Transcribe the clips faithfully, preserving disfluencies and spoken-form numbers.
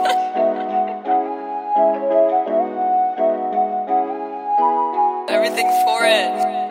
Everything for it.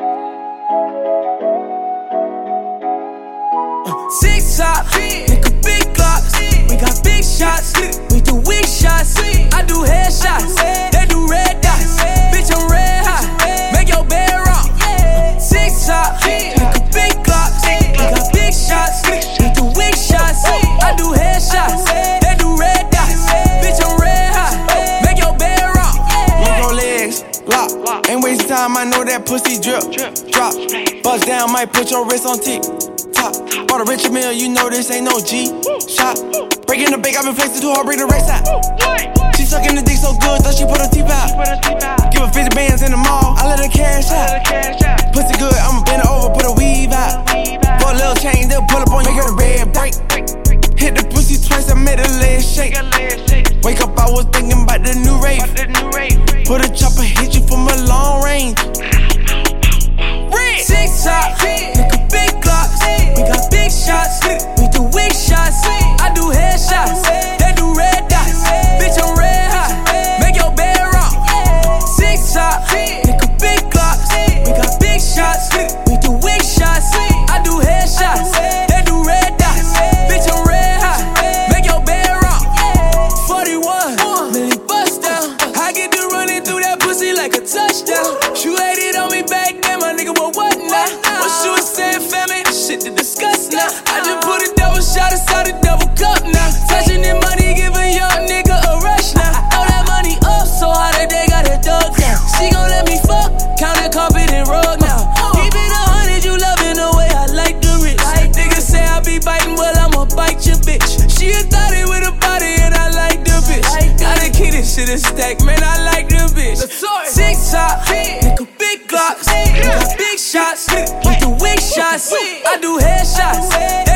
Uh, six top, nigga, big glocks. We got big shots, we do weak shots. I do headshots, they do red dots. Bitch, I'm red hot, make your bed rock. Uh, six top, nigga, big glocks. We got big shots, we do weak shots. I do headshots, they do red dots. Bitch, I'm red hot, make your bed rock. Logo legs, lock, ain't wasting time. I know that pussy drip, drop. Bust down, might put your wrist on tick. Bought a Richard Mill, you know this ain't no G shot. Breaking the bank, I've been flexing too hard, break the race out. She sucking the dick so good, thought she put her teeth out. Give her fifty bands in the mall, I let her cash out. Pussy good, I'ma bend it over, put a weave out. For a little change, they'll pull up on you, get a red break. Hit the pussy twice, I made her leg shake. Wake up, I was thinking about the new rave. Put a chopper, hit you from a long range. Six top, nigga, big glocks. We got big shots, we do weak shots. I do headshots, they do red dots. Bitch, I'm red hot, make your bed rock. Six top, nigga, big glocks. We got big shots, we do weak shots. I do headshots, they do red dots. Bitch, I'm red hot, make your bed rock. forty-one, Millie bust down. I get to running through that pussy like a touchdown. She laid it on me back then, my nigga, but what now? What she was saying, family, shit to discuss now. I just put a double shot inside a double cup now. Touching that money, give a young nigga a rush now. Throw that money up so hard that they got a dog down. She gon' let me fuck, count that carpet and rug now. Keep it a hundred, you loving the way I like the rich. Niggas say I be biting, well I'ma bite your bitch. She a thotty with a body and I like the bitch. Gotta keep this shit a stack, man, I like the bitch. Six top, nigga, big glocks. We got big shots, we do weak shots. I do headshots.